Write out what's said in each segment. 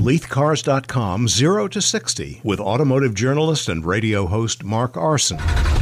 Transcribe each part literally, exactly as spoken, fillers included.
Leith Cars dot com, zero to sixty, with automotive journalist and radio host Mark Arson.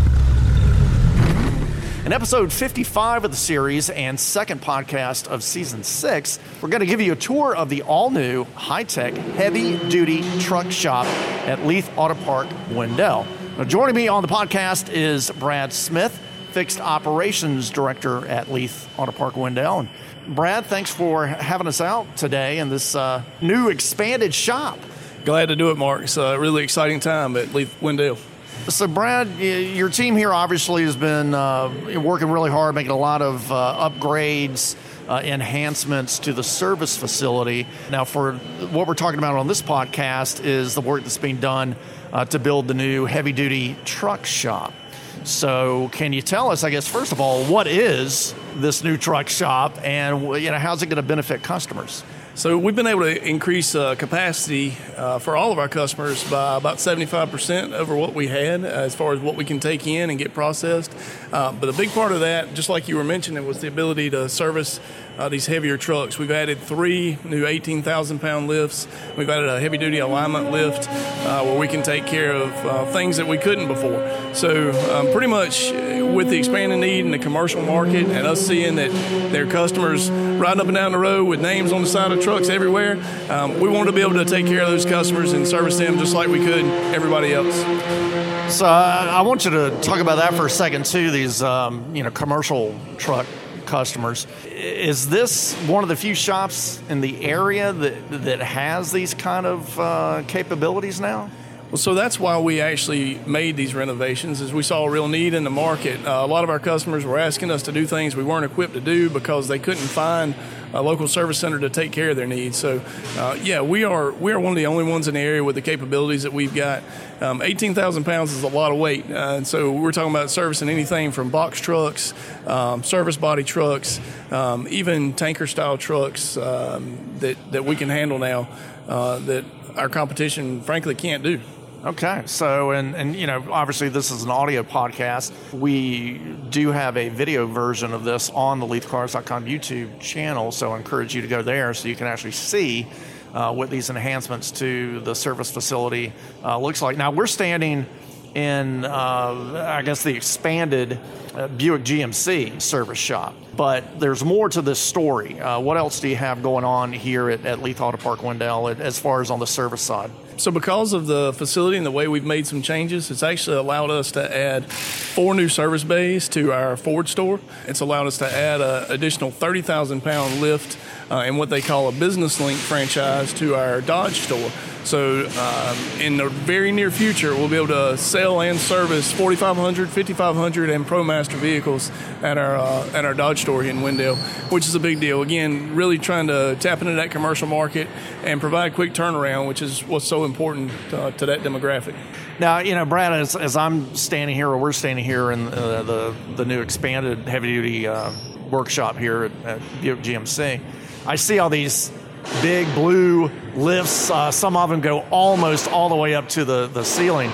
In episode fifty-five of the series and second podcast of season six, we're going to give you a tour of the all-new, high-tech, heavy-duty truck shop at Leith Auto Park, Wendell. Now, joining me on the podcast is Brad Smith, Fixed Operations Director at Leith Auto Park, Wendell. And Brad, thanks for having us out today in this uh, new expanded shop. Glad to do it, Mark. It's a really exciting time at Leith Wendell. So, Brad, your team here obviously has been uh, working really hard, making a lot of uh, upgrades, uh, enhancements to the service facility. Now, for what we're talking about on this podcast is the work that's being done uh, to build the new heavy-duty truck shop. So, can you tell us, I guess, first of all, what is this new truck shop, and you know, how's it going to benefit customers? So we've been able to increase uh, capacity uh, for all of our customers by about seventy-five percent over what we had uh, as far as what we can take in and get processed. Uh, but a big part of that, just like you were mentioning, was the ability to service uh, these heavier trucks. We've added three new eighteen thousand pound lifts. We've added a heavy-duty alignment lift uh, where we can take care of uh, things that we couldn't before. So um, pretty much with the expanding need in the commercial market and us seeing that their customers riding up and down the road with names on the side of trucks everywhere, um, we wanted to be able to take care of those customers and service them just like we could everybody else. So uh, I want you to talk about that for a second too, these um, you know commercial truck customers. Is this one of the few shops in the area that that has these kind of uh, capabilities now? Well, so that's why we actually made these renovations, is we saw a real need in the market. Uh, a lot of our customers were asking us to do things we weren't equipped to do because they couldn't find a local service center to take care of their needs. So, uh, yeah, we are we are one of the only ones in the area with the capabilities that we've got. Um, eighteen thousand pounds is a lot of weight, uh, and so we're talking about servicing anything from box trucks, um, service body trucks, um, even tanker-style trucks um, that, that we can handle now uh, that our competition, frankly, can't do. Okay, so, and, and you know, obviously this is an audio podcast. We do have a video version of this on the Leith Cars dot com YouTube channel, so I encourage you to go there so you can actually see uh, what these enhancements to the service facility uh, looks like. Now, we're standing in, uh, I guess, the expanded uh, Buick G M C service shop. But there's more to this story. Uh, what else do you have going on here at, at Leith Auto Park Wendell as far as on the service side? So because of the facility and the way we've made some changes, it's actually allowed us to add four new service bays to our Ford store. It's allowed us to add an additional thirty thousand pound lift uh, in what they call a Business Link franchise to our Dodge store. So um, in the very near future, we'll be able to sell and service forty-five hundred, fifty-five hundred, and ProMaster vehicles at our uh, at our Dodge store here in Wendell, which is a big deal. Again, really trying to tap into that commercial market and provide quick turnaround, which is what's so important uh, to that demographic. Now, you know, Brad, as, as I'm standing here, or we're standing here in uh, the the new expanded heavy-duty uh, workshop here at, at Buick G M C, I see all these big blue lifts. Uh, some of them go almost all the way up to the, the ceiling.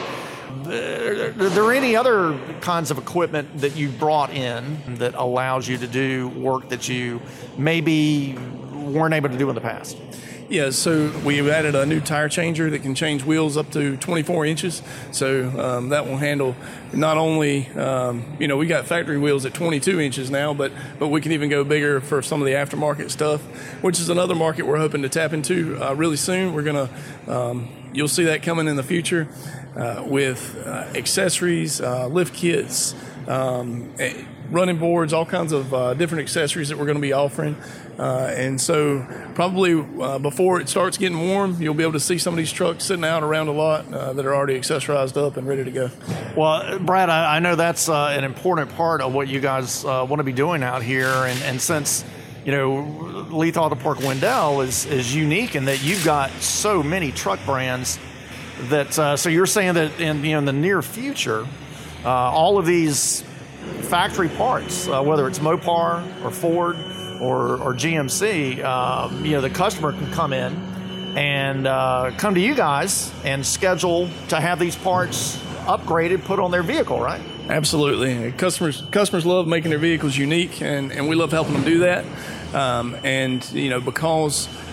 Are there any other kinds of equipment that you brought in that allows you to do work that you maybe weren't able to do in the past? Yeah, so we've added a new tire changer that can change wheels up to twenty-four inches. So um, that will handle not only, um, you know, we got factory wheels at twenty-two inches now, but but we can even go bigger for some of the aftermarket stuff, which is another market we're hoping to tap into uh, really soon. We're going to, um, you'll see that coming in the future uh, with uh, accessories, uh, lift kits, um, running boards, all kinds of uh, different accessories that we're going to be offering. Uh, and so probably uh, before it starts getting warm, you'll be able to see some of these trucks sitting out around a lot uh, that are already accessorized up and ready to go. Well, Brad, I, I know that's uh, an important part of what you guys uh, want to be doing out here. And, and since, you know, Leith Auto Park Wendell is, is unique in that you've got so many truck brands that, uh, so you're saying that in, you know, in the near future, uh, all of these factory parts, uh, whether it's Mopar or Ford or, or G M C, um, you know, the customer can come in and uh, come to you guys and schedule to have these parts upgraded, put on their vehicle, right? Absolutely. Customers customers love making their vehicles unique, and, and we love helping them do that. Um, and, you know, because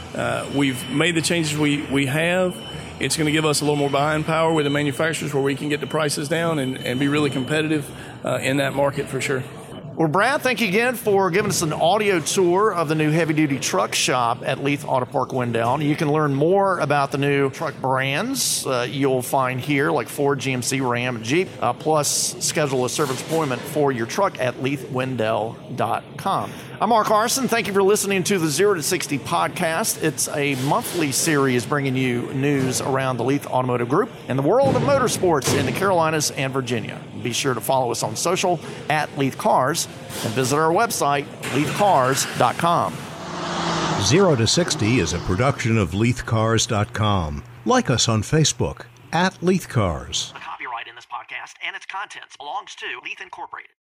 uh, we've made the changes we, we have. It's going to give us a little more buying power with the manufacturers where we can get the prices down and, and be really competitive uh, in that market for sure. Well, Brad, thank you again for giving us an audio tour of the new heavy-duty truck shop at Leith Auto Park Wendell. You can learn more about the new truck brands uh, you'll find here, like Ford, G M C, Ram, and Jeep, uh, plus schedule a service appointment for your truck at leith wendell dot com. I'm Mark Harrison. Thank you for listening to the zero to sixty podcast. It's a monthly series bringing you news around the Leith Automotive Group and the world of motorsports in the Carolinas and Virginia. Be sure to follow us on social at Leith Cars and visit our website, leith cars dot com. zero to sixty is a production of leith cars dot com. Like us on Facebook at Leith Cars. The copyright in this podcast and its contents belongs to Leith Incorporated.